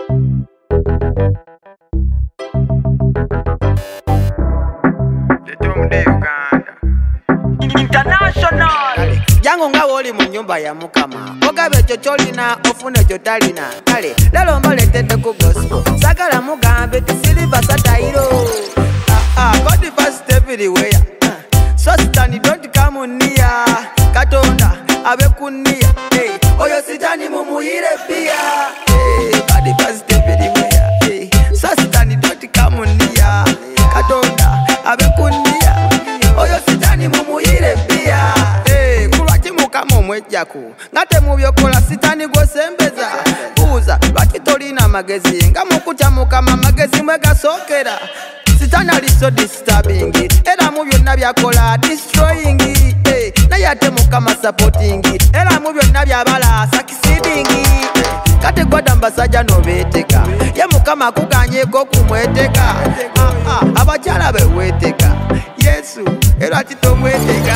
International Jango nga woli mu nyumba ya mukama ogabe ekyo kyolina ofuna ekyo talina kale lelo mbaletedde ku gospel sagala mugambe tisiliva satayiro God first everywhere so sitani don't come near katonda abe kunia oyo sitani mumuyire pia God first everywhere so sitani don't come near katonda abe kunia oyo sitani mumuyire pia kulwaki mukama omwejjaku nga temubyokola sitani gwosembeza buuza lwaki tolina magezi nga mukutya mukama magezi mwe gasookera sitani ali so disturbing era mu byonna byakola destroying naye ate mukama supporting era mu byonna byabala succeeding kati gwada mbasajja nobeeteka ye mukama akuganyeko kumweteka abakyala beweeteka Yesu era titomweteka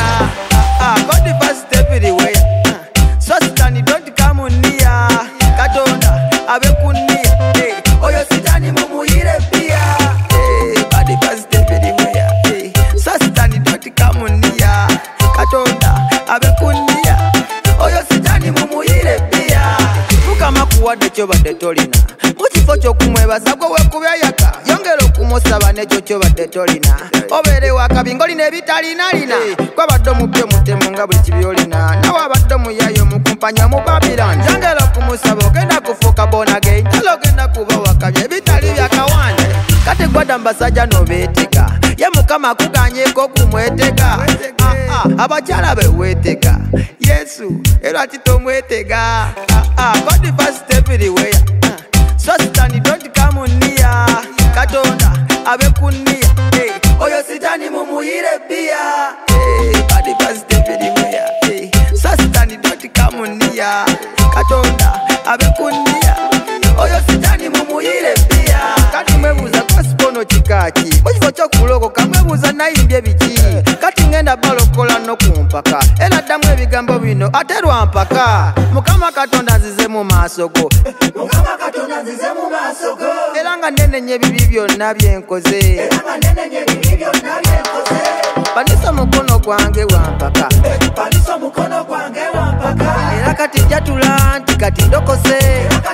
God first everywhere so sitani don't come near katonda abe kunia oyo sitani mumuyire pia God first everywhere so sitani don't come near katonda abe kunia oyo sitani mumuyire pia mukama kuwadde kyobadde tolina mukifo kyokumwebaza gwe wekubyayaka yongera okumusaba nekyo kyobadde tolina obeere wakabi ng'olina ebitalinalina gwabadde omupya omutemu nga buli kibyolina nawe abadde omuyayo omukumpanya mu Babylon yongera okumusaba ogenda kufuuka bonage ntala ogenda kuba wakabi ebitali byakawande kati gwada mbasajja nobeeteka ye mukama akuganyeko okumweteka abakyala beweeteka Yesu era titomwetega God first everywhere so sitani don't come near katonda abe kunia oyo sitani mumuyire pia God first everywhere so sitani don't come near katonda abe kunia oyo sitani mumuyire pia kati mwebuuza kwasipono kikaki mukifo kyokulokoka mwebuuza nayimbye biki kati ngenda balokola no kumpaka era ddamu ebigambo bino ate lwampaka mukama katonda nzize mu maaso go era nga nnenenya ebibi byonna byenkoze panisa mukono gwange wampaka era kati njatula nti kati ndokose